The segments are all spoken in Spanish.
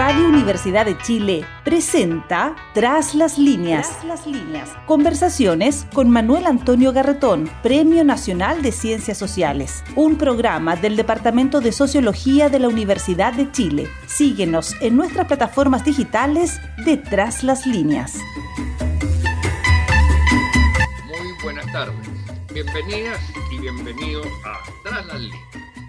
Radio Universidad de Chile presenta Tras las Líneas. Conversaciones con Manuel Antonio Garretón, Premio Nacional de Ciencias Sociales, un programa del Departamento de Sociología de la Universidad de Chile. Síguenos en nuestras plataformas digitales de Tras las Líneas. Muy buenas tardes. Bienvenidas y bienvenidos a Tras las Líneas.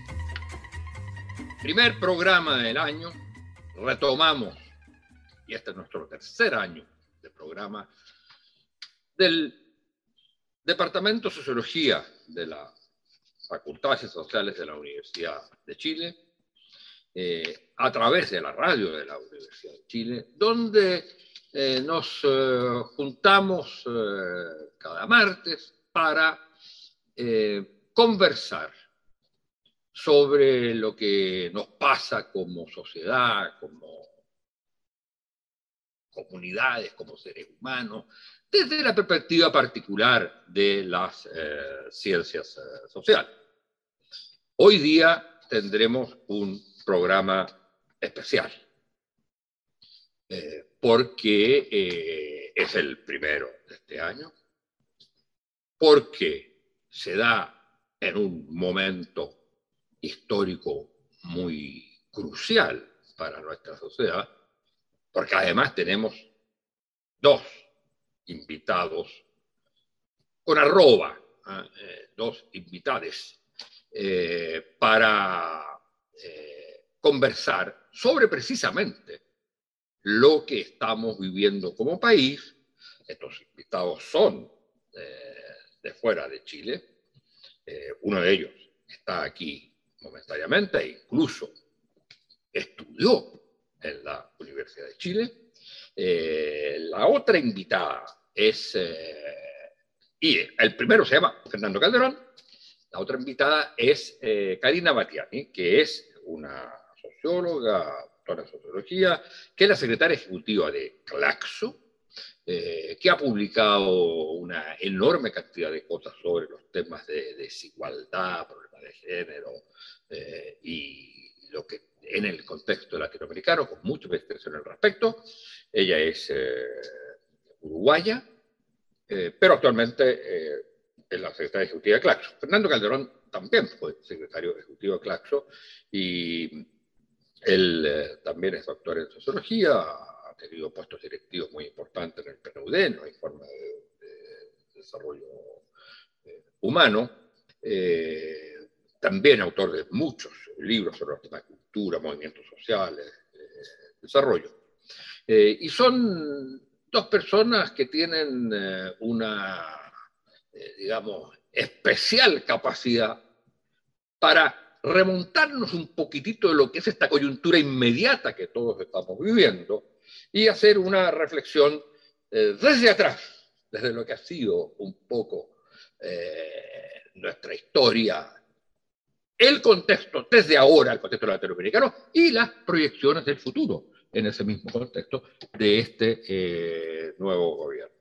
Primer programa del año. Retomamos, y este es nuestro tercer año de programa, del Departamento de Sociología de la Facultad de Ciencias Sociales de la Universidad de Chile, a través de la radio de la Universidad de Chile, donde nos juntamos cada martes para conversar sobre lo que nos pasa como sociedad, como comunidades, como seres humanos, desde la perspectiva particular de las ciencias sociales. Hoy día tendremos un programa especial, porque es el primero de este año, porque se da en un momento histórico muy crucial para nuestra sociedad, porque además tenemos dos invitados con arroba, dos invitades, para conversar sobre precisamente lo que estamos viviendo como país. Estos invitados son de fuera de Chile. Uno de ellos está aquí momentáneamente e incluso estudió en la Universidad de Chile. La otra invitada es, y el primero se llama Fernando Calderón, la otra invitada es Karina Batiani, que es una socióloga, doctora en sociología, que es la secretaria ejecutiva de Claxo, que ha publicado una enorme cantidad de cosas sobre los temas de desigualdad, problemas de género, y lo que en el contexto latinoamericano, con mucha investigación al respecto. Ella es uruguaya, pero actualmente es la secretaria ejecutiva de Claxo. Fernando Calderón también fue secretario ejecutivo de Claxo, y él también es doctor en sociología, ha tenido puestos directivos muy importantes en el PNUD, ¿no? Informe de desarrollo humano. También autor de muchos libros sobre los temas de cultura, movimientos sociales, desarrollo. Y son dos personas que tienen una, digamos, especial capacidad para remontarnos un poquitito de lo que es esta coyuntura inmediata que todos estamos viviendo y hacer una reflexión desde atrás, desde lo que ha sido un poco nuestra historia, el contexto desde ahora, el contexto latinoamericano, y las proyecciones del futuro en ese mismo contexto de este nuevo gobierno.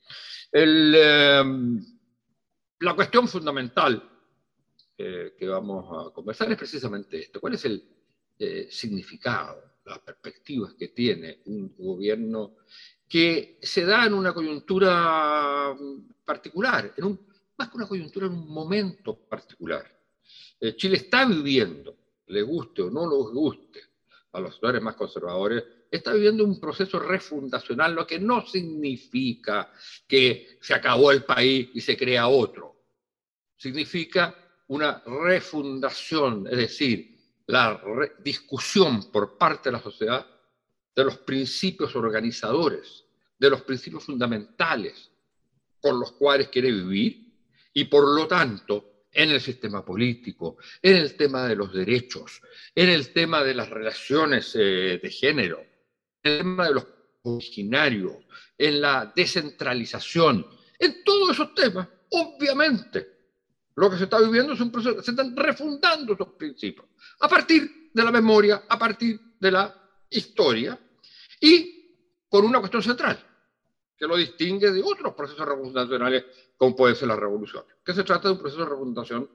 La cuestión fundamental que vamos a conversar es precisamente esto. ¿Cuál es el significado, las perspectivas que tiene un gobierno que se da en una coyuntura particular, más que una coyuntura, en un momento particular? Chile está viviendo, le guste o no le guste a los sectores más conservadores, está viviendo un proceso refundacional, lo que no significa que se acabó el país y se crea otro. Significa una refundación, es decir, la discusión por parte de la sociedad de los principios organizadores, de los principios fundamentales con los cuales quiere vivir, y por lo tanto en el sistema político, en el tema de los derechos, en el tema de las relaciones de género, en el tema de los originarios, en la descentralización, en todos esos temas. Obviamente, lo que se está viviendo es un proceso, se están refundando esos principios, a partir de la memoria, a partir de la historia, y con una cuestión central, que lo distingue de otros procesos refundacionales, como puede ser la revolución, que se trata de un proceso de refundación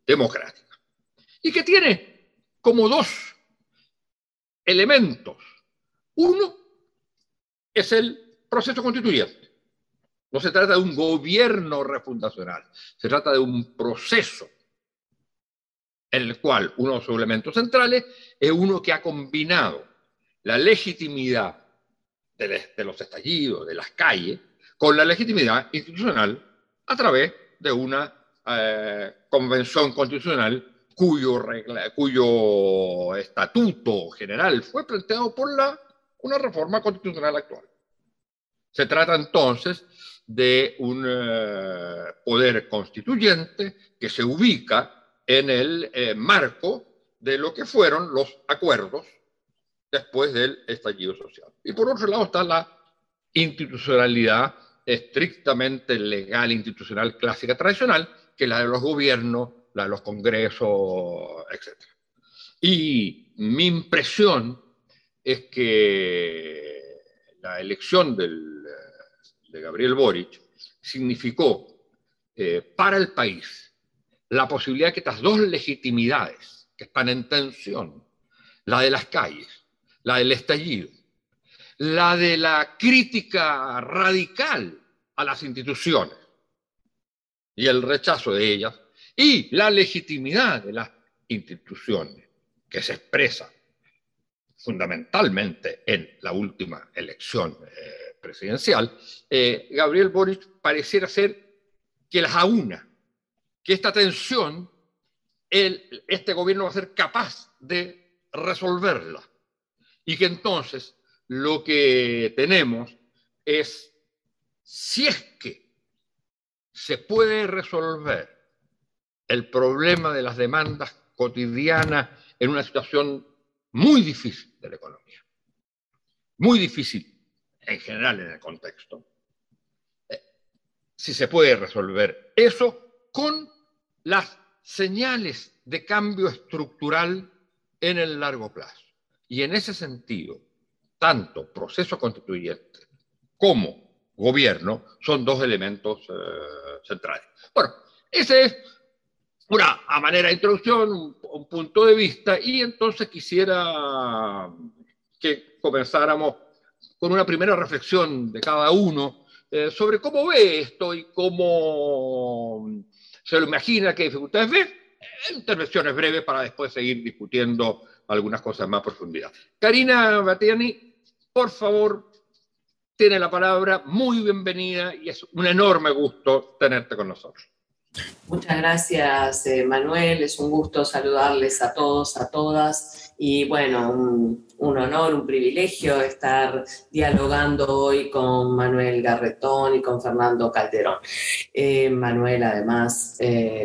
democrática, y que tiene como dos elementos Uno es el proceso constituyente. No se trata de un gobierno refundacional, se trata de un proceso en el cual uno de sus elementos centrales es uno que ha combinado la legitimidad de los estallidos, de las calles, con la legitimidad institucional a través de una convención constitucional cuyo estatuto general fue planteado por una reforma constitucional actual. Se trata entonces de un poder constituyente que se ubica en el marco de lo que fueron los acuerdos después del estallido social. Y por otro lado está la institucionalidad estrictamente legal, institucional, clásica, tradicional, que es la de los gobiernos, la de los congresos, etc. Y mi impresión es que la elección de Gabriel Boric significó para el país la posibilidad de que estas dos legitimidades que están en tensión, la de las calles, la del estallido, la de la crítica radical a las instituciones y el rechazo de ellas, y la legitimidad de las instituciones que se expresa fundamentalmente en la última elección presidencial, Gabriel Boric pareciera ser que las aúna, que esta tensión este gobierno va a ser capaz de resolverla, y que entonces lo que tenemos es, si es que se puede resolver el problema de las demandas cotidianas en una situación muy difícil de la economía, muy difícil en general en el contexto, si se puede resolver eso con las señales de cambio estructural en el largo plazo. Y en ese sentido, tanto proceso constituyente como gobierno son dos elementos centrales. Bueno, ese es a manera de introducción, un punto de vista, y entonces quisiera que comenzáramos con una primera reflexión de cada uno sobre cómo ve esto y cómo se lo imagina, qué dificultades ve. Intervenciones breves para después seguir discutiendo algunas cosas en más profundidad. Karina Batthyány, por favor, tiene la palabra. Muy bienvenida y es un enorme gusto tenerte con nosotros. Muchas gracias, Manuel. Es un gusto saludarles a todos, a todas. Y bueno, un honor, un privilegio estar dialogando hoy con Manuel Garretón y con Fernando Calderón. Manuel, además,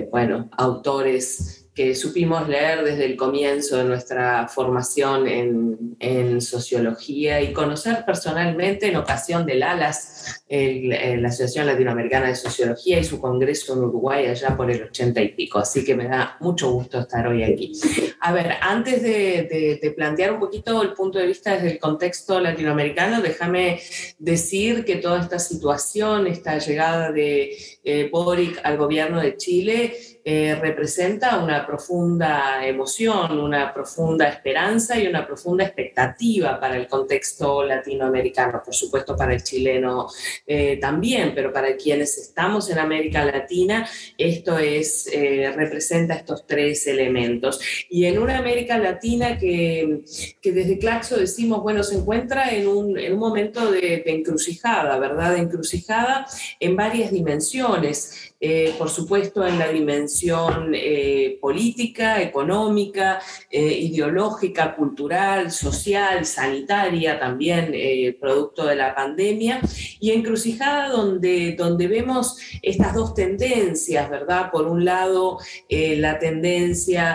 autores que supimos leer desde el comienzo de nuestra formación en sociología y conocer personalmente en ocasión del ALAS, la Asociación Latinoamericana de Sociología, y su congreso en Uruguay allá por el 80 y pico. Así que me da mucho gusto estar hoy aquí. A ver, antes de plantear un poquito el punto de vista desde el contexto latinoamericano, déjame decir que toda esta situación, esta llegada de Boric al gobierno de Chile, representa una profunda emoción, una profunda esperanza y una profunda expectativa para el contexto latinoamericano, por supuesto para el chileno también, pero para quienes estamos en América Latina, esto representa estos tres elementos. Y en una América Latina que desde Claxo decimos, bueno, se encuentra en un momento de encrucijada, ¿verdad? De encrucijada en varias dimensiones. Por supuesto en la dimensión política, económica, ideológica, cultural, social, sanitaria también, producto de la pandemia, y encrucijada donde vemos estas dos tendencias, ¿verdad? Por un lado, la tendencia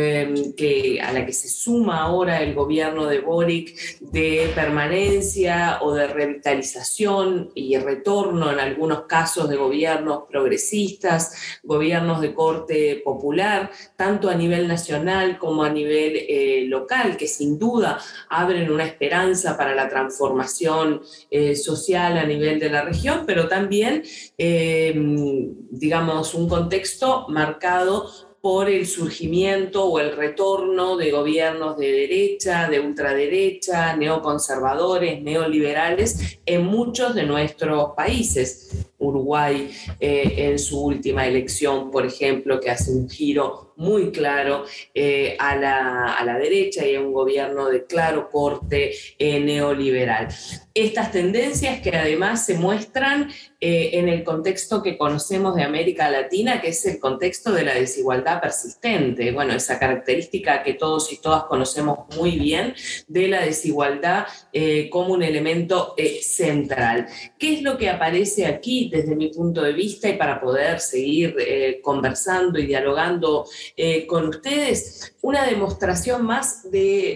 a la que se suma ahora el gobierno de Boric de permanencia o de revitalización y retorno en algunos casos de gobiernos progresistas, gobiernos de corte popular, tanto a nivel nacional como a nivel local, que sin duda abren una esperanza para la transformación social a nivel de la región, pero también, digamos, un contexto marcado por el surgimiento o el retorno de gobiernos de derecha, de ultraderecha, neoconservadores, neoliberales en muchos de nuestros países. Uruguay en su última elección, por ejemplo, que hace un giro muy claro a la derecha y a un gobierno de claro corte neoliberal. Estas tendencias que además se muestran en el contexto que conocemos de América Latina, que es el contexto de la desigualdad persistente. Bueno, esa característica que todos y todas conocemos muy bien de la desigualdad como un elemento central. ¿Qué es lo que aparece aquí desde mi punto de vista y para poder seguir conversando y dialogando con ustedes? Una demostración más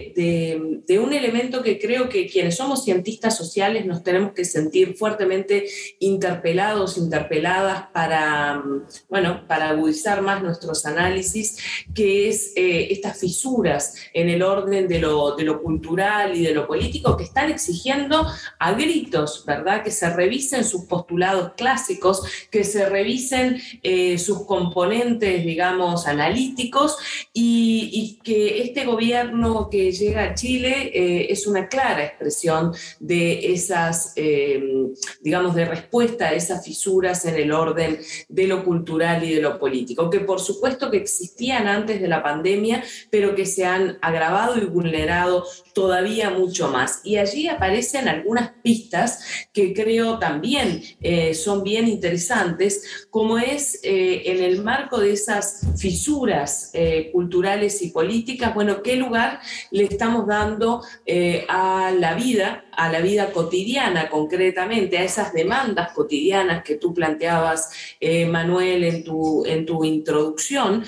de un elemento que creo que quienes somos cientistas sociales nos tenemos que sentir fuertemente interpeladas para agudizar más nuestros análisis, que es estas fisuras en el orden de lo cultural y de lo político que están exigiendo a gritos, ¿verdad? Que se revisen sus postulados clásicos, que se revisen sus componentes, digamos, analíticos, y que este gobierno que llega a Chile es una clara expresión de esas, digamos, de respuesta a esas fisuras en el orden de lo cultural y de lo político, que por supuesto que existían antes de la pandemia, pero que se han agravado y vulnerado todavía mucho más. Y allí aparecen algunas pistas que creo también son bien interesantes, como es en el marco de esas fisuras culturales y políticas, bueno, qué lugar le estamos dando a la vida cotidiana concretamente, a esas demandas cotidianas que tú planteabas, Manuel, en tu introducción,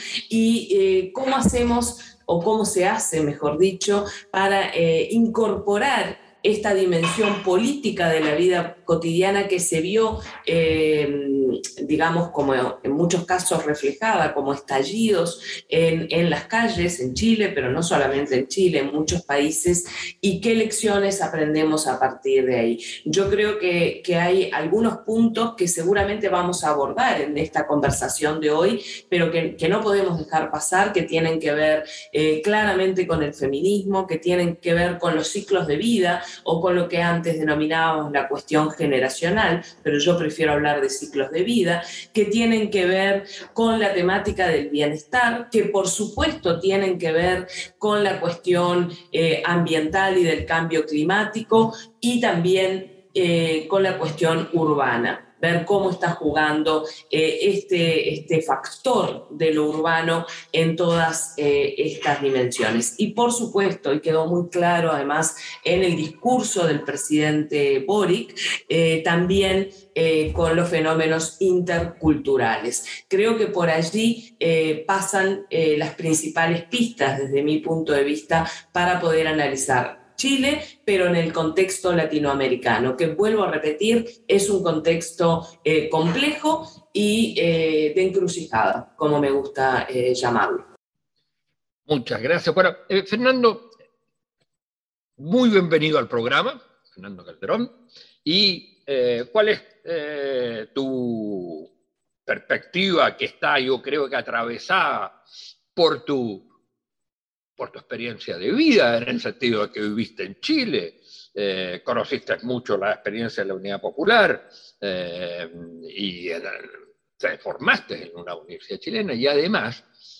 y cómo hacemos, o cómo se hace, mejor dicho, para incorporar esta dimensión política de la vida cotidiana que se vio, digamos, como en muchos casos reflejada como estallidos en las calles, en Chile, pero no solamente en Chile, en muchos países, y qué lecciones aprendemos a partir de ahí. Yo creo que hay algunos puntos que seguramente vamos a abordar en esta conversación de hoy, pero que no podemos dejar pasar, que tienen que ver claramente con el feminismo, que tienen que ver con los ciclos de vida, o con lo que antes denominábamos la cuestión generacional, pero yo prefiero hablar de ciclos de vida, que tienen que ver con la temática del bienestar, que por supuesto tienen que ver con la cuestión ambiental y del cambio climático, y también con la cuestión urbana. Ver cómo está jugando este factor de lo urbano en todas estas dimensiones. Y por supuesto, y quedó muy claro además en el discurso del presidente Boric, también con los fenómenos interculturales. Creo que por allí pasan las principales pistas desde mi punto de vista para poder analizar Chile, pero en el contexto latinoamericano, que vuelvo a repetir, es un contexto complejo y de encrucijada, como me gusta llamarlo. Muchas gracias. Bueno, Fernando, muy bienvenido al programa, Fernando Calderón. ¿Y cuál es tu perspectiva que está, yo creo que atravesada por tu experiencia de vida, en el sentido de que viviste en Chile, conociste mucho la experiencia de la Unidad Popular y te formaste en una universidad chilena, y además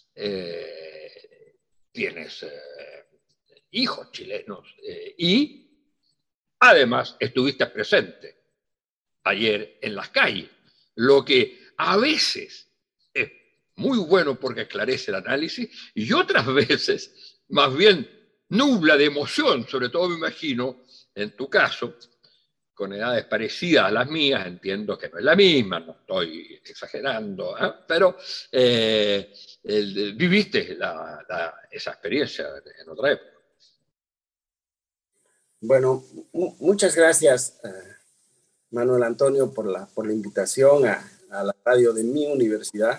tienes hijos chilenos y además estuviste presente ayer en las calles, lo que a veces es muy bueno porque esclarece el análisis, y otras veces más bien nubla de emoción, sobre todo me imagino, en tu caso, con edades parecidas a las mías, entiendo que no es la misma, no estoy exagerando, pero viviste esa experiencia en otra época. Bueno, muchas gracias, Manuel Antonio, por la invitación a la radio de mi universidad.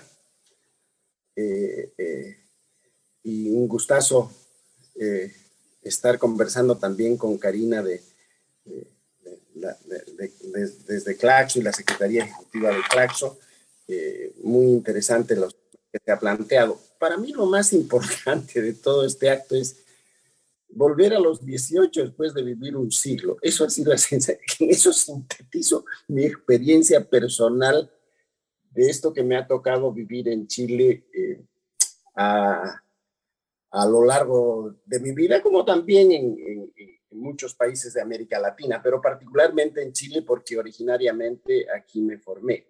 Y un gustazo estar conversando también con Karina desde Claxo y la Secretaría Ejecutiva de Claxo. Muy interesante lo que se ha planteado. para mí lo más importante de todo este acto es volver a los 18 después de vivir un siglo. Eso ha sido eso sintetizo mi experiencia personal de esto que me ha tocado vivir en Chile a lo largo de mi vida, como también en muchos países de América Latina, pero particularmente en Chile porque originariamente aquí me formé.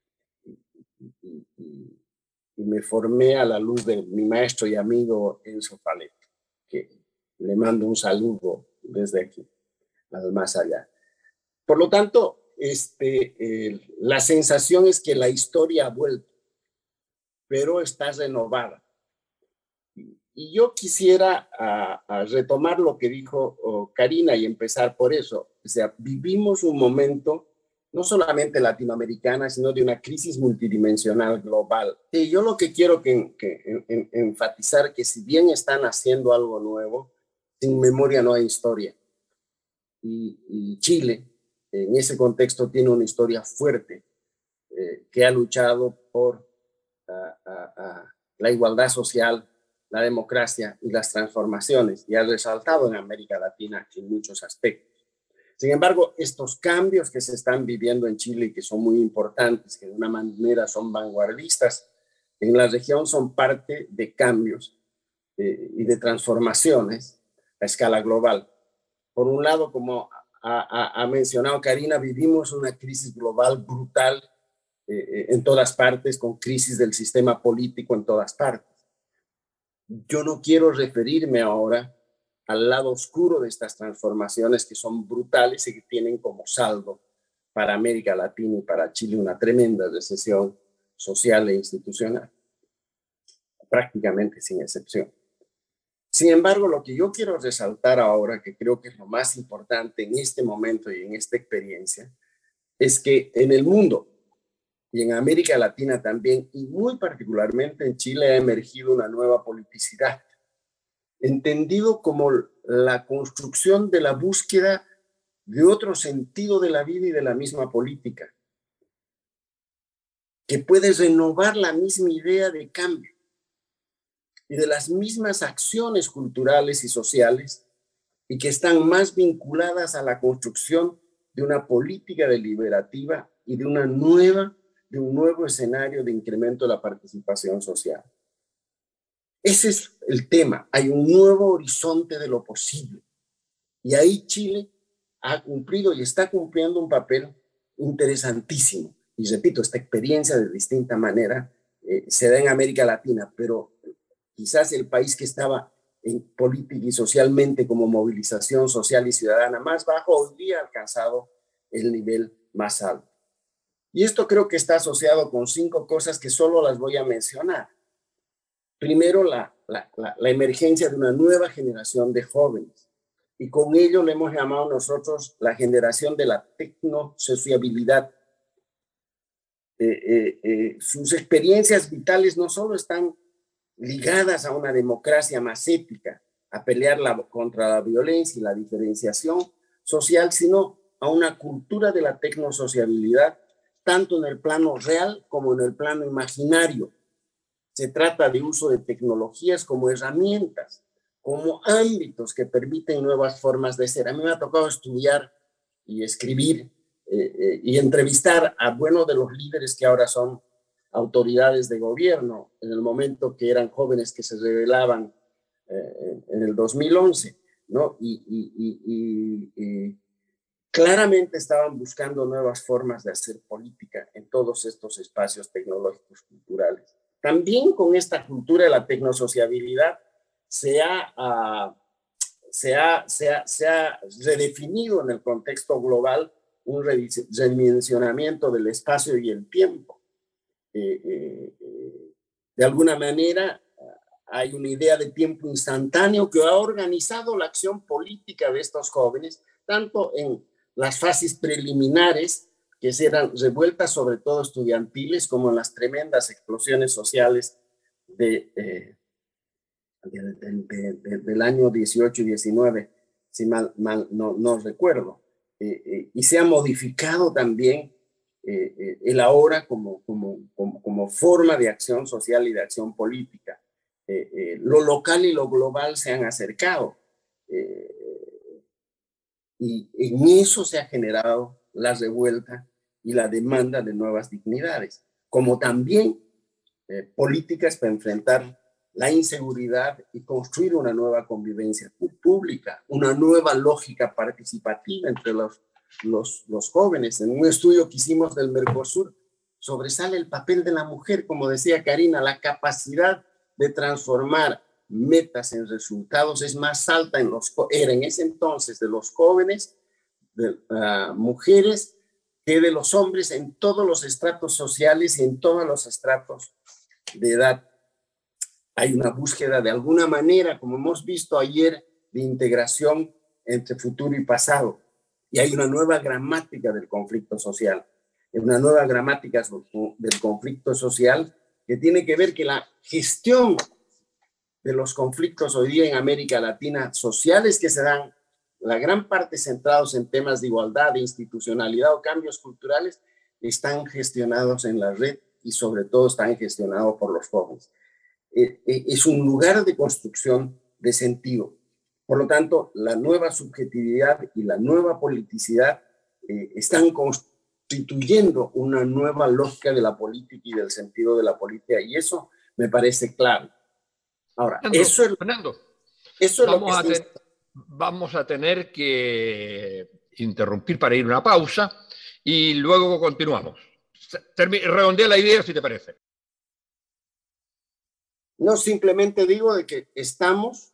Y me formé a la luz de mi maestro y amigo Enzo Falet, que le mando un saludo desde aquí, al más allá. Por lo tanto, la sensación es que la historia ha vuelto, pero está renovada. Y yo quisiera retomar lo que dijo Karina y empezar por eso. O sea, vivimos un momento no solamente latinoamericana, sino de una crisis multidimensional global. Y yo lo que quiero enfatizar que si bien están haciendo algo nuevo, sin memoria no hay historia. Y Chile, en ese contexto, tiene una historia fuerte que ha luchado por la igualdad social, la democracia y las transformaciones, y ha resaltado en América Latina en muchos aspectos. Sin embargo, estos cambios que se están viviendo en Chile y que son muy importantes, que de una manera son vanguardistas, en la región son parte de cambios y de transformaciones a escala global. Por un lado, como ha mencionado Karina, vivimos una crisis global brutal en todas partes, con crisis del sistema político en todas partes. Yo no quiero referirme ahora al lado oscuro de estas transformaciones que son brutales y que tienen como saldo para América Latina y para Chile una tremenda recesión social e institucional, prácticamente sin excepción. Sin embargo, lo que yo quiero resaltar ahora, que creo que es lo más importante en este momento y en esta experiencia, es que en el mundo y en América Latina también, y muy particularmente en Chile, ha emergido una nueva politicidad, entendido como la construcción de la búsqueda de otro sentido de la vida y de la misma política, que puede renovar la misma idea de cambio y de las mismas acciones culturales y sociales, y que están más vinculadas a la construcción de una política deliberativa y de un nuevo escenario de incremento de la participación social. Ese es el tema. Hay un nuevo horizonte de lo posible. Y ahí Chile ha cumplido y está cumpliendo un papel interesantísimo. Y repito, esta experiencia de distinta manera se da en América Latina, pero quizás el país que estaba en política y socialmente como movilización social y ciudadana más bajo, hoy día ha alcanzado el nivel más alto. Y esto creo que está asociado con 5 cosas que solo las voy a mencionar. Primero, la emergencia de una nueva generación de jóvenes. Y con ello le hemos llamado nosotros la generación de la tecnosociabilidad. Sus experiencias vitales no solo están ligadas a una democracia más ética, a pelear contra la violencia y la diferenciación social, sino a una cultura de la tecnosociabilidad, tanto en el plano real como en el plano imaginario. Se trata de uso de tecnologías como herramientas, como ámbitos que permiten nuevas formas de ser. A mí me ha tocado estudiar y escribir y entrevistar a buenos de los líderes que ahora son autoridades de gobierno, en el momento que eran jóvenes que se rebelaban en el 2011, ¿no? Y claramente estaban buscando nuevas formas de hacer política en todos estos espacios tecnológicos culturales. También con esta cultura de la tecnosociabilidad se ha redefinido en el contexto global un redimensionamiento del espacio y el tiempo. De alguna manera hay una idea de tiempo instantáneo que ha organizado la acción política de estos jóvenes, tanto en las fases preliminares, que eran revueltas sobre todo estudiantiles, como en las tremendas explosiones sociales del año 18 y 19, si mal no recuerdo. Y se ha modificado también el ahora como forma de acción social y de acción política. lo local y lo global se han acercado. Y en eso se ha generado la revuelta y la demanda de nuevas dignidades, como también políticas para enfrentar la inseguridad y construir una nueva convivencia pública, una nueva lógica participativa entre los jóvenes. En un estudio que hicimos del Mercosur, sobresale el papel de la mujer, como decía Karina, la capacidad de transformar metas en resultados es más alta era en ese entonces de los jóvenes, de mujeres, que de los hombres en todos los estratos sociales y en todos los estratos de edad. Hay una búsqueda de alguna manera, como hemos visto ayer, de integración entre futuro y pasado. Y hay una nueva gramática del conflicto social. Una nueva gramática del conflicto social que tiene que ver que la gestión de los conflictos hoy día en América Latina, sociales que se dan, la gran parte centrados en temas de igualdad, de institucionalidad o cambios culturales, están gestionados en la red y sobre todo están gestionados por los jóvenes. Es un lugar de construcción de sentido. Por lo tanto, la nueva subjetividad y la nueva politicidad están constituyendo una nueva lógica de la política y del sentido de la política, y eso me parece claro. Ahora, Fernando, vamos a tener que interrumpir para ir a una pausa y luego continuamos. Redondea la idea, si te parece. No, simplemente digo de que estamos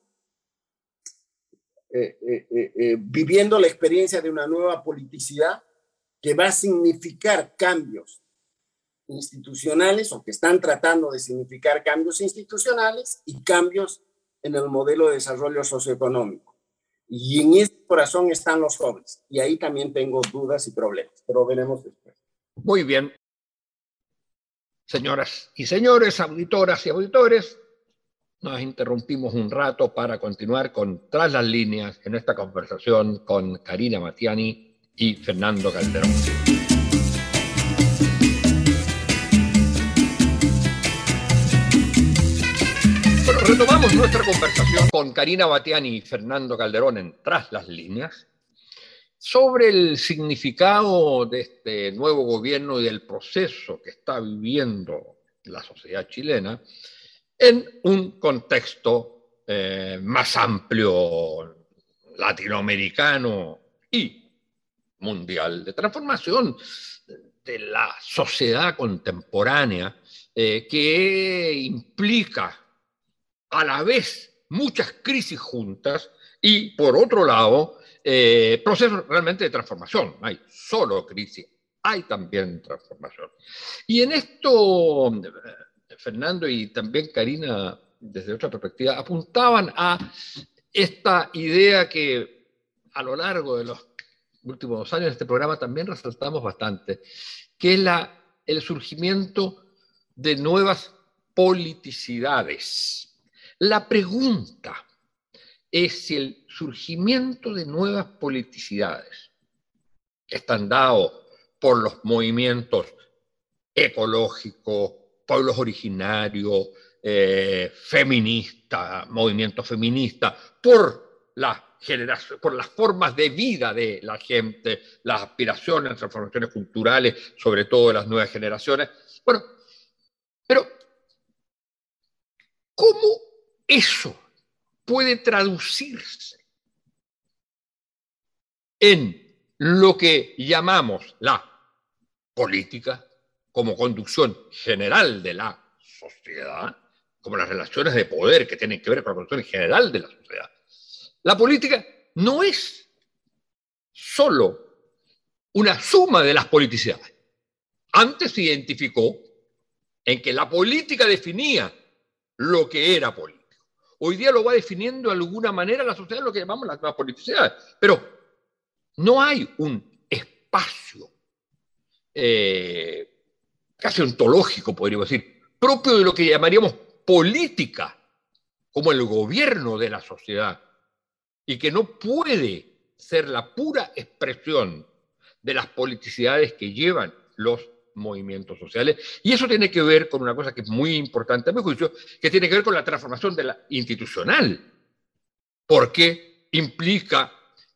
viviendo la experiencia de una nueva politicidad que va a significar cambios institucionales, o que están tratando de significar cambios institucionales y cambios en el modelo de desarrollo socioeconómico. Y en este corazón están los jóvenes. Y ahí también tengo dudas y problemas, pero veremos después. Muy bien. Señoras y señores, auditoras y auditores, nos interrumpimos un rato para continuar con Tras las Líneas en esta conversación con Karina Matiani y Fernando Calderón. Bueno, retomamos nuestra conversación con Karina Matiani y Fernando Calderón en Tras las Líneas sobre el significado de este nuevo gobierno y del proceso que está viviendo la sociedad chilena en un contexto más amplio, latinoamericano y mundial, de transformación de la sociedad contemporánea, que implica a la vez muchas crisis juntas y, por otro lado, procesos realmente de transformación. No hay solo crisis, hay también transformación. Y en esto, Fernando y también Karina, desde otra perspectiva, apuntaban a esta idea que a lo largo de los últimos 2 años de este programa también resaltamos bastante, que es el surgimiento de nuevas politicidades. La pregunta es si el surgimiento de nuevas politicidades que están dados por los movimientos ecológicos, pueblos originarios, feministas, movimientos feministas, por las formas de vida de la gente, las aspiraciones, las transformaciones culturales, sobre todo de las nuevas generaciones. Bueno, pero ¿cómo eso puede traducirse en lo que llamamos la política como conducción general de la sociedad, como las relaciones de poder que tienen que ver con la conducción general de la sociedad? La política no es solo una suma de las politicidades. Antes se identificó en que la política definía lo que era político. Hoy día lo va definiendo de alguna manera la sociedad, lo que llamamos las nuevas politicidades. Pero no hay un espacio casi ontológico, podríamos decir, propio de lo que llamaríamos política, como el gobierno de la sociedad, y que no puede ser la pura expresión de las politicidades que llevan los movimientos sociales. Y eso tiene que ver con una cosa que es muy importante a mi juicio, que tiene que ver con la transformación de la institucional, porque implica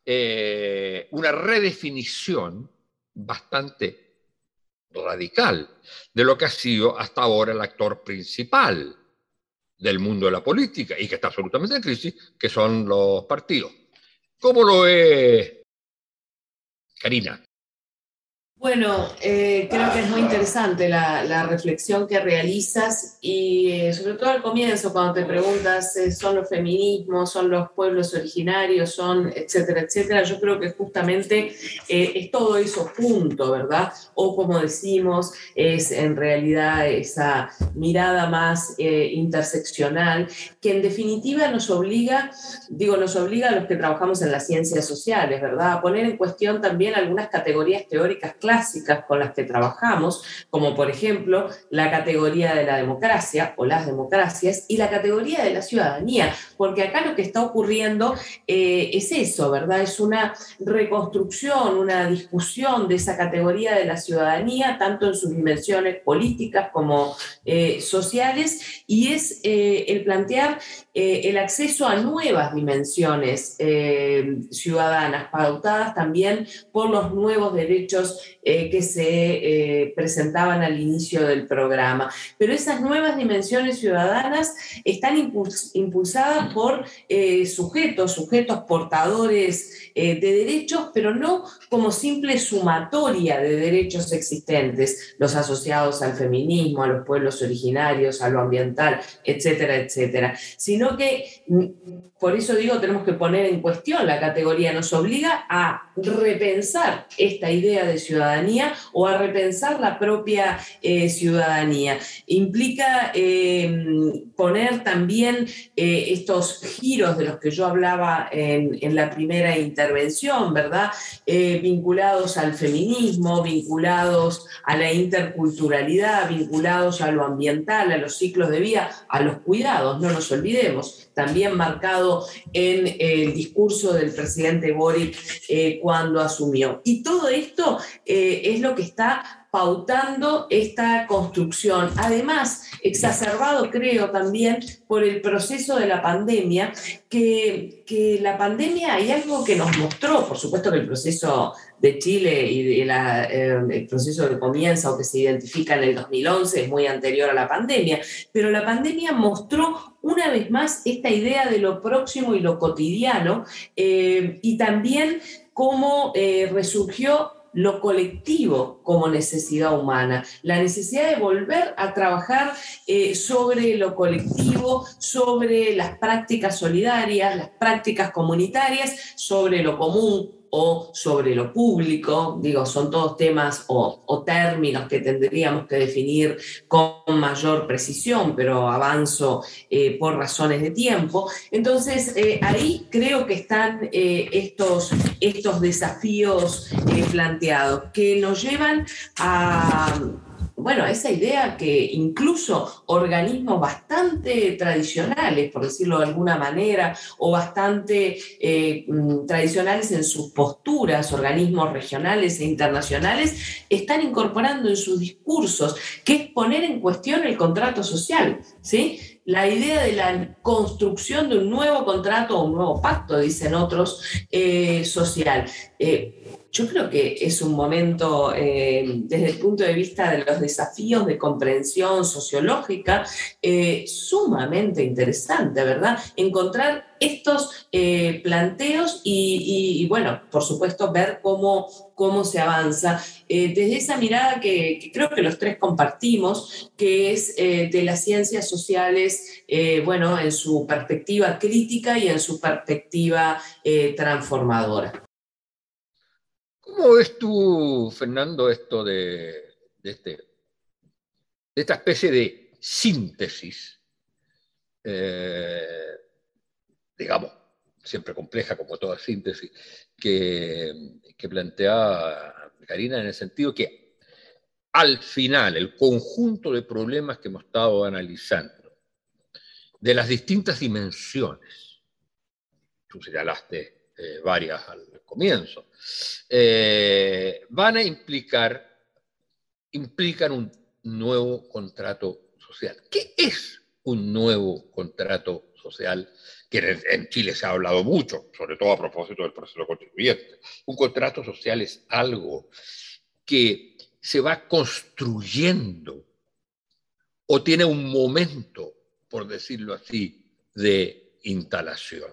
una redefinición bastante radical de lo que ha sido hasta ahora el actor principal del mundo de la política y que está absolutamente en crisis, que son los partidos. ¿Cómo lo ve Karina? Bueno, creo que es muy interesante la reflexión que realizas y sobre todo al comienzo, cuando te preguntas, ¿son los feminismos, son los pueblos originarios, son etcétera, etcétera? Yo creo que justamente es todo eso junto, ¿verdad? O como decimos, es en realidad esa mirada más interseccional que en definitiva nos obliga a los que trabajamos en las ciencias sociales, ¿verdad? A poner en cuestión también algunas categorías teóricas clásicas con las que trabajamos, como por ejemplo la categoría de la democracia o las democracias y la categoría de la ciudadanía, porque acá lo que está ocurriendo es eso, ¿verdad? Es una reconstrucción, una discusión de esa categoría de la ciudadanía, tanto en sus dimensiones políticas como sociales, y es el plantear el acceso a nuevas dimensiones ciudadanas, pautadas también por los nuevos derechos que se presentaban al inicio del programa. Pero esas nuevas dimensiones ciudadanas están impulsadas por sujetos portadores de derechos, pero no como simple sumatoria de derechos existentes, los asociados al feminismo, a los pueblos originarios, a lo ambiental, etcétera, etcétera, sino que, por eso digo, tenemos que poner en cuestión la categoría, nos obliga a repensar esta idea de ciudadanía o a repensar la propia ciudadanía. Implica poner también estos giros de los que yo hablaba en la primera intervención, ¿verdad? Vinculados al feminismo, vinculados a la interculturalidad, vinculados a lo ambiental, a los ciclos de vida, a los cuidados, no nos olvidemos, también marcado en el discurso del presidente Boric cuando asumió. Y todo esto es lo que está pautando esta construcción. Además, exacerbado creo también por el proceso de la pandemia, que la pandemia hay algo que nos mostró, por supuesto que el proceso de Chile y el proceso que comienza o que se identifica en el 2011 es muy anterior a la pandemia, pero la pandemia mostró una vez más esta idea de lo próximo y lo cotidiano y también cómo resurgió lo colectivo como necesidad humana, la necesidad de volver a trabajar sobre lo colectivo, sobre las prácticas solidarias, las prácticas comunitarias, sobre lo común o sobre lo público, digo, son todos temas o términos que tendríamos que definir con mayor precisión, pero avanzo por razones de tiempo. Entonces, ahí creo que están estos desafíos planteados que nos llevan a esa idea que incluso organismos bastante tradicionales, por decirlo de alguna manera, o bastante tradicionales en sus posturas, organismos regionales e internacionales, están incorporando en sus discursos, que es poner en cuestión el contrato social, ¿sí? La idea de la construcción de un nuevo contrato o un nuevo pacto, dicen otros, social. Yo creo que es un momento, desde el punto de vista de los desafíos de comprensión sociológica, sumamente interesante, ¿verdad? Encontrar estos planteos y, bueno, por supuesto, ver cómo se avanza. Desde esa mirada que creo que los tres compartimos, que es de las ciencias sociales, en su perspectiva crítica y en su perspectiva transformadora. ¿Cómo ves tú, Fernando, esto de esta especie de síntesis, digamos, siempre compleja como toda síntesis, que plantea Karina, en el sentido que al final el conjunto de problemas que hemos estado analizando, de las distintas dimensiones, tú señalaste varias al comienzo, van a implicar implican un nuevo contrato social. ¿Qué es un nuevo contrato social? Que en Chile se ha hablado mucho, sobre todo a propósito del proceso constituyente. Un contrato social es algo que se va construyendo o tiene un momento, por decirlo así, de instalación.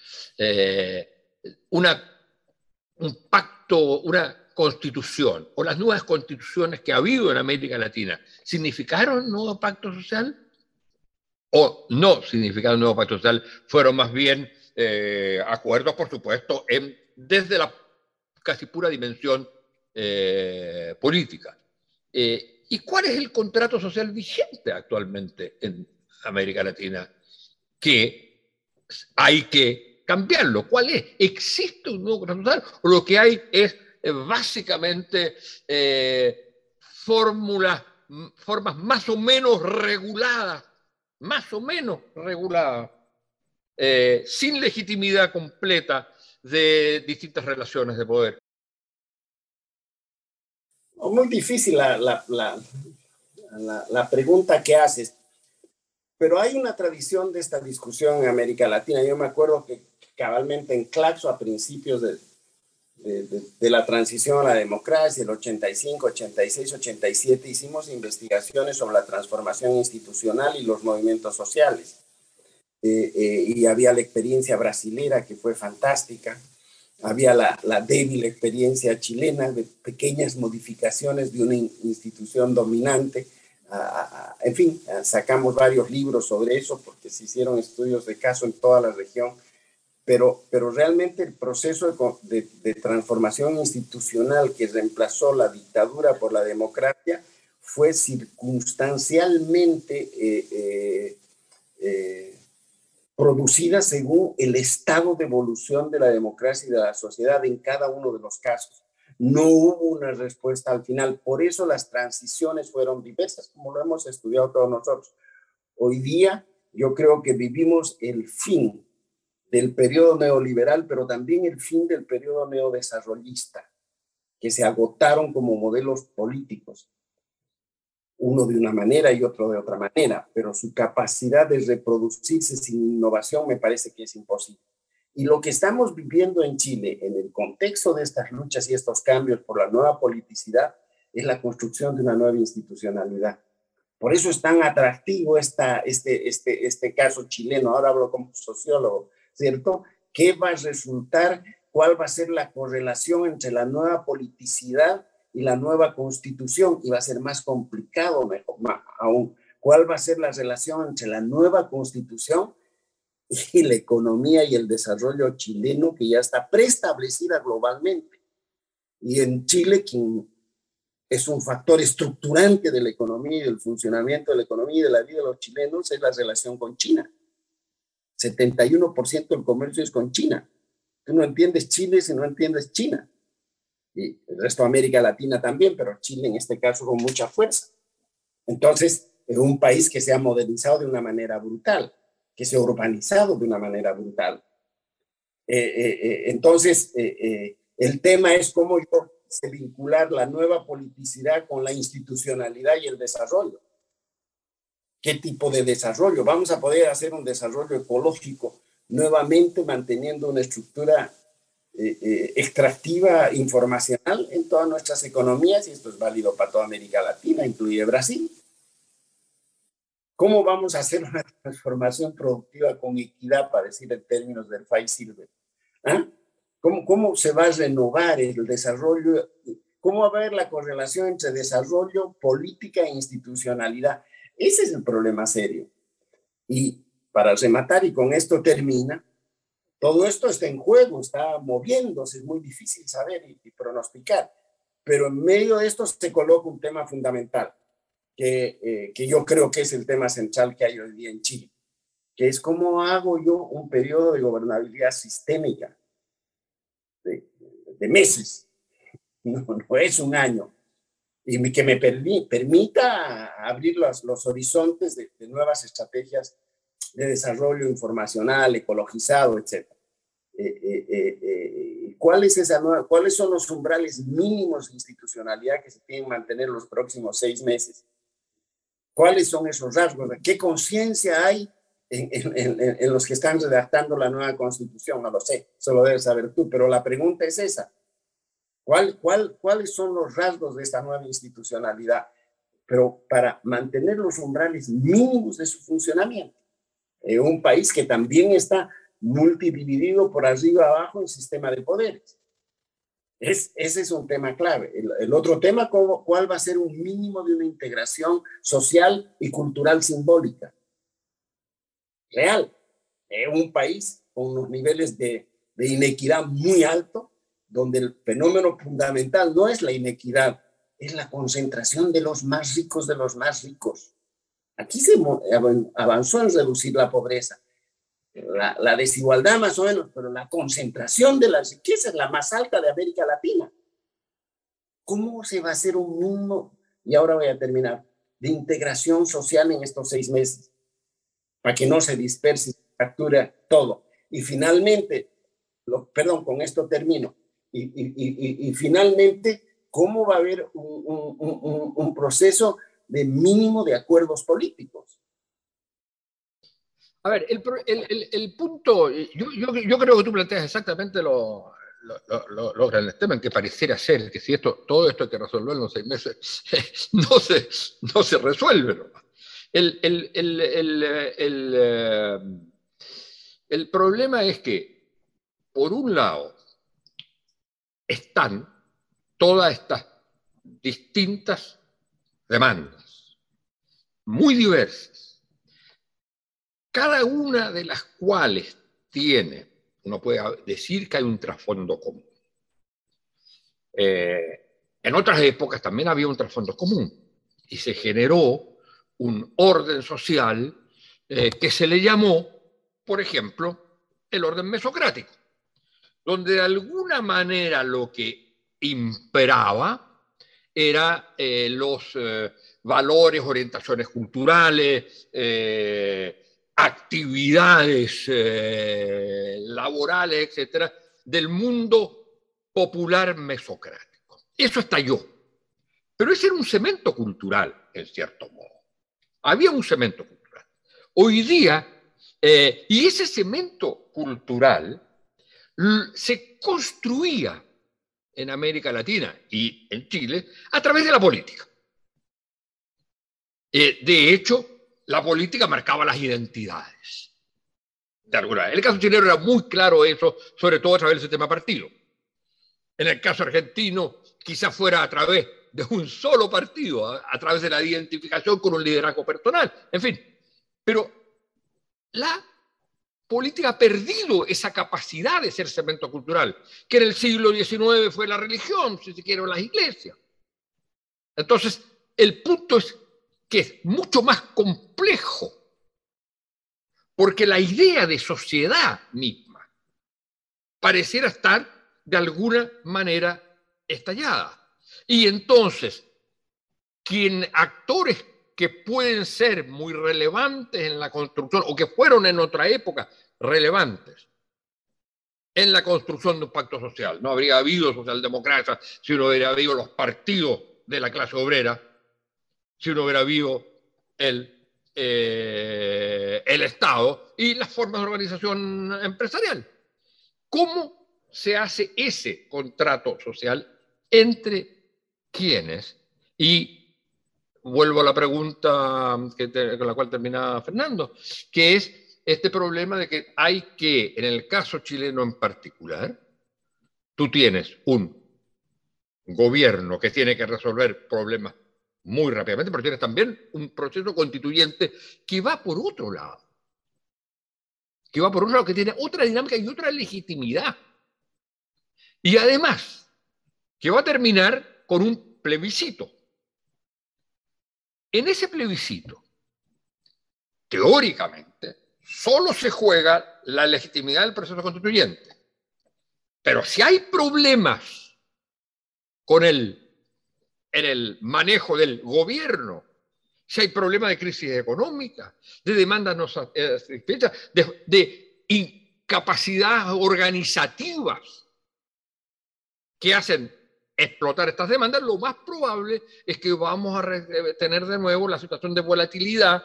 Un pacto, una constitución o las nuevas constituciones que ha habido en América Latina, ¿significaron un nuevo pacto social? ¿O no significaron un nuevo pacto social? Fueron más bien acuerdos, por supuesto, desde la casi pura dimensión política. ¿Y cuál es el contrato social vigente actualmente en América Latina? Que hay que cambiarlo. ¿Cuál es? ¿Existe un nuevo contrato social? ¿O lo que hay es básicamente formas más o menos reguladas, sin legitimidad completa de distintas relaciones de poder? Muy difícil la pregunta que haces, pero hay una tradición de esta discusión en América Latina. Yo me acuerdo que cabalmente en Claxo, a principios de la transición a la democracia, el 85, 86, 87, hicimos investigaciones sobre la transformación institucional y los movimientos sociales. Y había la experiencia brasilera, que fue fantástica. Había la débil experiencia chilena de pequeñas modificaciones de una institución dominante. En fin, sacamos varios libros sobre eso porque se hicieron estudios de caso en toda la región. Pero realmente el proceso de transformación institucional que reemplazó la dictadura por la democracia fue circunstancialmente producida según el estado de evolución de la democracia y de la sociedad en cada uno de los casos. No hubo una respuesta al final. Por eso las transiciones fueron diversas, como lo hemos estudiado todos nosotros. Hoy día yo creo que vivimos el fin del periodo neoliberal, pero también el fin del periodo neodesarrollista, que se agotaron como modelos políticos, uno de una manera y otro de otra manera, pero su capacidad de reproducirse sin innovación me parece que es imposible. Y lo que estamos viviendo en Chile, en el contexto de estas luchas y estos cambios por la nueva politicidad, es la construcción de una nueva institucionalidad. Por eso es tan atractivo este caso chileno. Ahora hablo como sociólogo, ¿cierto? ¿Qué va a resultar? ¿Cuál va a ser la correlación entre la nueva politicidad y la nueva constitución? Y va a ser más complicado, mejor aún. ¿Cuál va a ser la relación entre la nueva constitución y la economía y el desarrollo chileno, que ya está preestablecida globalmente? Y en Chile, quien es un factor estructurante de la economía y del funcionamiento de la economía y de la vida de los chilenos, es la relación con China. 71% del comercio es con China. Tú no entiendes Chile si no entiendes China. Y el resto de América Latina también, pero Chile en este caso con mucha fuerza. Entonces, es un país que se ha modernizado de una manera brutal, que se ha urbanizado de una manera brutal. Entonces, el tema es cómo se vincular la nueva politicidad con la institucionalidad y el desarrollo. ¿Qué tipo de desarrollo? Vamos a poder hacer un desarrollo ecológico nuevamente manteniendo una estructura extractiva informacional en todas nuestras economías, y esto es válido para toda América Latina, incluye Brasil. ¿Cómo vamos a hacer una transformación productiva con equidad, para decir en términos del Fay-Silver? ¿Ah? ¿Cómo se va a renovar el desarrollo? ¿Cómo va a haber la correlación entre desarrollo, política e institucionalidad? Ese es el problema serio. Y para rematar, y con esto termina, todo esto está en juego, está moviéndose, es muy difícil saber y pronosticar, pero en medio de esto se coloca un tema fundamental, que yo creo que es el tema central que hay hoy día en Chile, que es cómo hago yo un periodo de gobernabilidad sistémica de meses, no es un año, y que me permita abrir los horizontes de nuevas estrategias de desarrollo informacional, ecologizado, etc. ¿Cuáles son los umbrales mínimos de institucionalidad que se tienen que mantener los próximos 6 meses? ¿Cuáles son esos rasgos? ¿Qué conciencia hay en los que están redactando la nueva Constitución? No lo sé, eso lo debes saber tú, pero la pregunta es esa. ¿Cuáles son los rasgos de esta nueva institucionalidad? Pero para mantener los umbrales mínimos de su funcionamiento. Un país que también está multidividido por arriba abajo en sistema de poderes. Ese es un tema clave. El otro tema, ¿cuál va a ser un mínimo de una integración social y cultural simbólica? Real. Un país con unos niveles de inequidad muy altos, donde el fenómeno fundamental no es la inequidad, es la concentración de los más ricos de los más ricos. Aquí se avanzó en reducir la pobreza, la desigualdad más o menos, pero la concentración de las riquezas es la más alta de América Latina. ¿Cómo se va a hacer un mundo, y ahora voy a terminar, de integración social en estos 6 meses? Para que no se disperse y se fracture todo. Y finalmente, con esto termino, y finalmente, ¿cómo va a haber un proceso de mínimo de acuerdos políticos? A ver, el punto, yo creo que tú planteas exactamente los grandes temas, en que pareciera ser que si todo esto hay que resolverlo en los 6 meses, no se resuelve nomás. El problema es que, por un lado, están todas estas distintas demandas, muy diversas, cada una de las cuales uno puede decir que hay un trasfondo común. En otras épocas también había un trasfondo común y se generó un orden social que se le llamó, por ejemplo, el orden mesocrático, donde de alguna manera lo que imperaba era los valores, orientaciones culturales, actividades laborales, etcétera, del mundo popular mesocrático. Eso estalló. Pero ese era un cemento cultural, en cierto modo. Había un cemento cultural. Hoy día, y ese cemento cultural se construía en América Latina y en Chile a través de la política. De hecho, la política marcaba las identidades. De alguna manera. En el caso chileno era muy claro eso, sobre todo a través del sistema partido. En el caso argentino, quizás fuera a través de un solo partido, a través de la identificación con un liderazgo personal. En fin, pero la política ha perdido esa capacidad de ser cemento cultural, que en el siglo XIX fue la religión, si se quiere, o las iglesias. Entonces, el punto es que es mucho más complejo, porque la idea de sociedad misma pareciera estar de alguna manera estallada. Y entonces, actores que pueden ser muy relevantes en la construcción, o que fueron en otra época relevantes en la construcción de un pacto social. No habría habido socialdemocracia si no hubiera habido los partidos de la clase obrera, si no hubiera habido el Estado y las formas de organización empresarial. ¿Cómo se hace ese contrato social entre quiénes? Y vuelvo a la pregunta con la cual terminaba Fernando, que es este problema de que en el caso chileno en particular, tú tienes un gobierno que tiene que resolver problemas muy rápidamente, pero tienes también un proceso constituyente que va por otro lado. Que tiene otra dinámica y otra legitimidad. Y además, que va a terminar con un plebiscito. En ese plebiscito, teóricamente, solo se juega la legitimidad del proceso constituyente. Pero si hay problemas en el manejo del gobierno, si hay problemas de crisis económica, de demandas no satisfechas, de incapacidades organizativas que hacen explotar estas demandas, lo más probable es que vamos a tener de nuevo la situación de volatilidad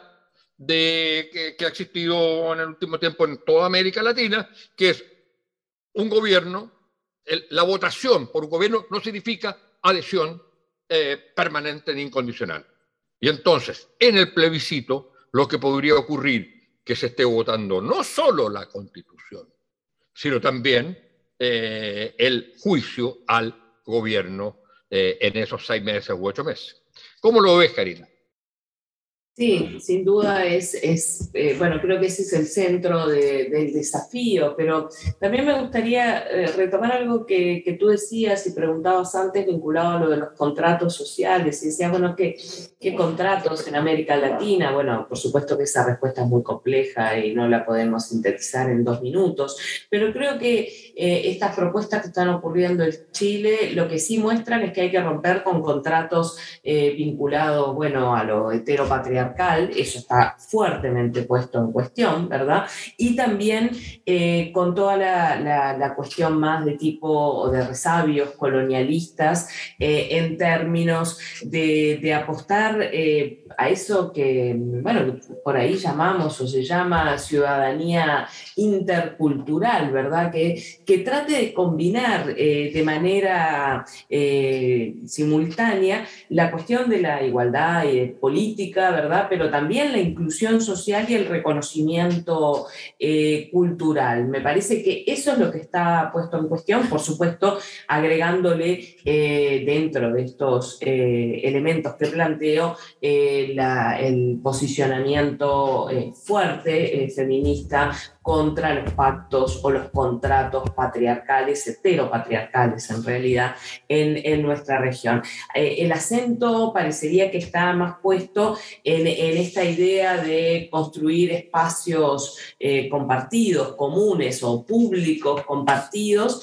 que ha existido en el último tiempo en toda América Latina, que es un gobierno, la votación por un gobierno no significa adhesión permanente ni incondicional. Y entonces, en el plebiscito, lo que podría ocurrir que se esté votando no solo la Constitución, sino también el juicio al gobierno en esos 6 meses u 8 meses. ¿Cómo lo ves, Karina? Sí, sin duda bueno, creo que ese es el centro del desafío, pero también me gustaría retomar algo que tú decías y preguntabas antes vinculado a lo de los contratos sociales, y decías, bueno, ¿qué contratos en América Latina? Bueno, por supuesto que esa respuesta es muy compleja y no la podemos sintetizar en 2 minutos, pero creo que estas propuestas que están ocurriendo en Chile, lo que sí muestran es que hay que romper con contratos vinculados, bueno, a lo heteropatriarcal. Eso está fuertemente puesto en cuestión, ¿verdad? Y también con toda la cuestión más de tipo o de resabios colonialistas en términos de apostar a eso que, bueno, por ahí llamamos o se llama ciudadanía intercultural, ¿verdad? Que trate de combinar de manera simultánea la cuestión de la igualdad política, ¿verdad? Pero también la inclusión social y el reconocimiento cultural. Me parece que eso es lo que está puesto en cuestión, por supuesto, agregándole dentro de estos elementos que planteo el posicionamiento fuerte feminista contra los pactos o los contratos patriarcales, heteropatriarcales en realidad, en nuestra región. El acento parecería que está más puesto en esta idea de construir espacios compartidos, comunes o públicos compartidos,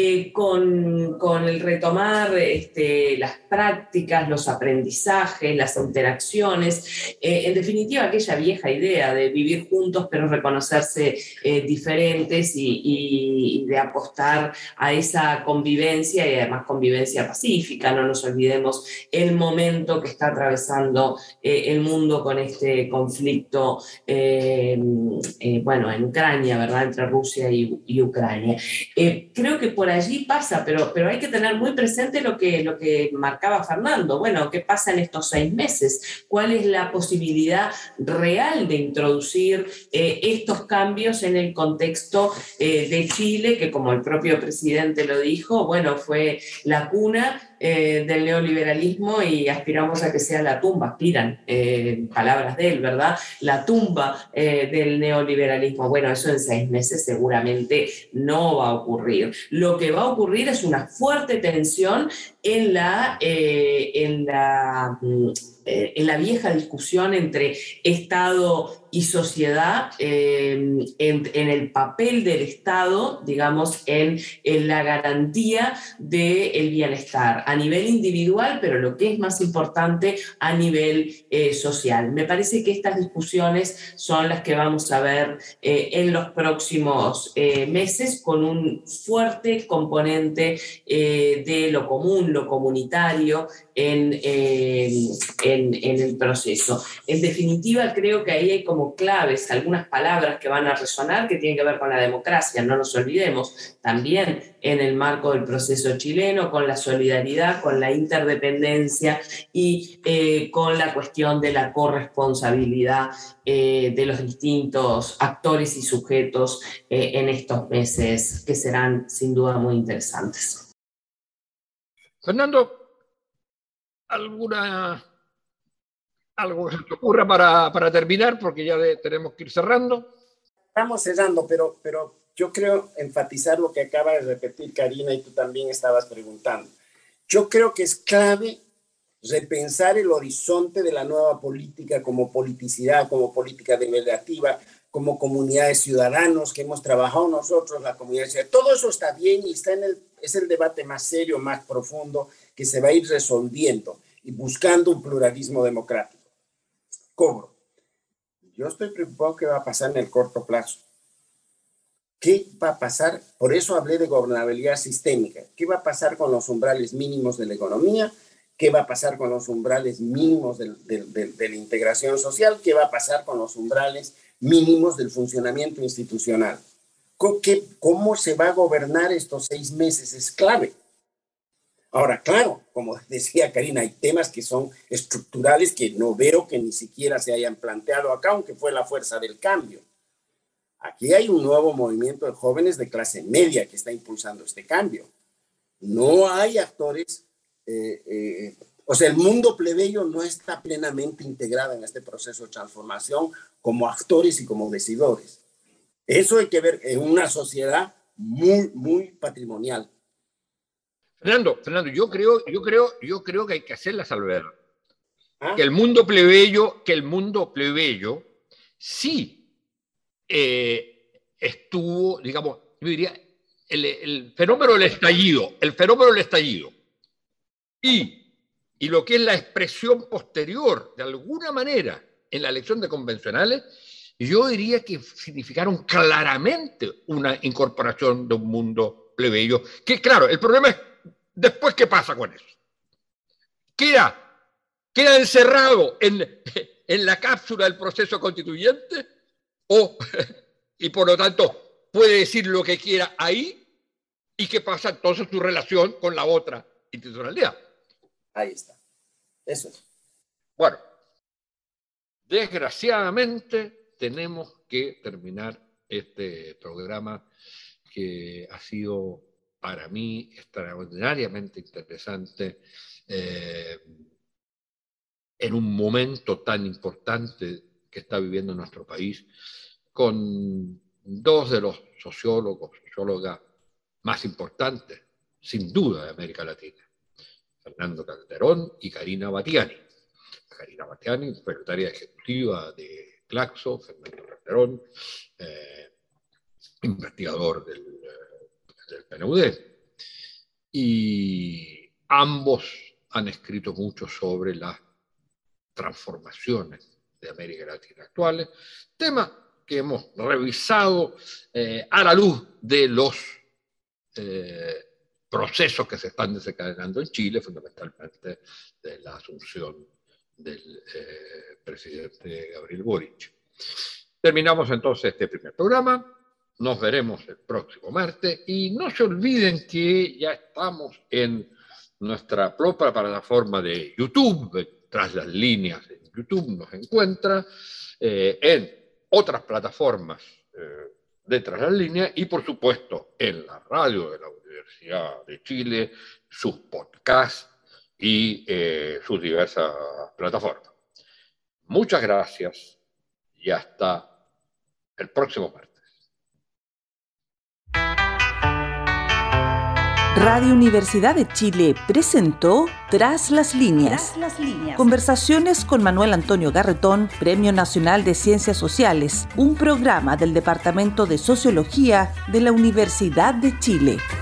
con el retomar las prácticas, los aprendizajes, las interacciones, en definitiva aquella vieja idea de vivir juntos pero reconocerse diferentes y de apostar a esa convivencia y además convivencia pacífica. No nos olvidemos el momento que está atravesando el mundo con este conflicto, bueno, en Ucrania, ¿verdad? Entre Rusia y Ucrania. Creo que por allí pasa, pero hay que tener muy presente lo que marcaba Fernando. Bueno, ¿qué pasa en estos 6 meses? ¿Cuál es la posibilidad real de introducir estos cambios en el contexto de Chile, que como el propio presidente lo dijo, bueno, fue la cuna del neoliberalismo y aspiramos a que sea la tumba, aspiran, palabras de él, ¿verdad? La tumba del neoliberalismo. Bueno, eso en 6 meses seguramente no va a ocurrir. Lo que va a ocurrir es una fuerte tensión en la vieja discusión entre Estado y sociedad, en el papel del Estado, digamos, en la garantía del bienestar a nivel individual, pero lo que es más importante a nivel social. Me parece que estas discusiones son las que vamos a ver en los próximos meses, con un fuerte componente de lo común, lo comunitario en el proceso. En definitiva, creo que ahí hay como claves algunas palabras que van a resonar que tienen que ver con la democracia, no nos olvidemos, también en el marco del proceso chileno, con la solidaridad, con la interdependencia y con la cuestión de la corresponsabilidad de los distintos actores y sujetos en estos meses que serán sin duda muy interesantes. Fernando, algo que se te ocurra para terminar, porque ya tenemos que ir cerrando. Estamos cerrando, pero yo creo enfatizar lo que acaba de repetir Karina y tú también estabas preguntando. Yo creo que es clave repensar el horizonte de la nueva política como politicidad, como política deliberativa, como comunidad de ciudadanos que hemos trabajado nosotros, la comunidad de ciudadanos. Todo eso está bien y es el debate más serio, más profundo que se va a ir resolviendo y buscando un pluralismo democrático. ¿Cómo? Yo estoy preocupado qué va a pasar en el corto plazo. ¿Qué va a pasar? Por eso hablé de gobernabilidad sistémica. ¿Qué va a pasar con los umbrales mínimos de la economía? ¿Qué va a pasar con los umbrales mínimos de la integración social? ¿Qué va a pasar con los umbrales mínimos del funcionamiento institucional? ¿Cómo se va a gobernar estos 6 meses? Es clave. Ahora, claro, como decía Karina, hay temas que son estructurales que no veo que ni siquiera se hayan planteado acá, aunque fue la fuerza del cambio. Aquí hay un nuevo movimiento de jóvenes de clase media que está impulsando este cambio. No hay actores, o sea, el mundo plebeyo no está plenamente integrado en este proceso de transformación como actores y como decidores. Eso hay que ver en una sociedad muy, muy patrimonial. Fernando, yo creo que hay que hacer la salvedad. Que el mundo plebeyo sí estuvo, digamos, yo diría, el fenómeno del estallido y lo que es la expresión posterior, de alguna manera, en la elección de convencionales, yo diría que significaron claramente una incorporación de un mundo plebeyo, que claro, el problema es después qué pasa con eso. ¿Queda encerrado en la cápsula del proceso constituyente? Y por lo tanto puede decir lo que quiera ahí, y qué pasa entonces su relación con la otra institucionalidad. Ahí está. Eso es. Bueno, desgraciadamente tenemos que terminar este programa que ha sido para mí extraordinariamente interesante en un momento tan importante que está viviendo nuestro país, con dos de los sociólogas más importantes, sin duda, de América Latina, Fernando Calderón y Karina Battiani. Karina Battiani, secretaria ejecutiva de Claxo, Fernando Calderón, investigador del PNUD. Y ambos han escrito mucho sobre las transformaciones de América Latina actuales, tema que hemos revisado a la luz de los procesos que se están desencadenando en Chile, fundamentalmente de la asunción del presidente Gabriel Boric. Terminamos entonces este primer programa. Nos veremos el próximo martes y no se olviden que ya estamos en nuestra propia plataforma de YouTube. Tras las líneas en YouTube nos encuentra, en otras plataformas de Tras las Líneas y por supuesto en la radio de la Universidad de Chile, sus podcasts y sus diversas plataformas. Muchas gracias y hasta el próximo martes. Radio Universidad de Chile presentó Tras las Líneas. Conversaciones con Manuel Antonio Garretón, Premio Nacional de Ciencias Sociales, un programa del Departamento de Sociología de la Universidad de Chile.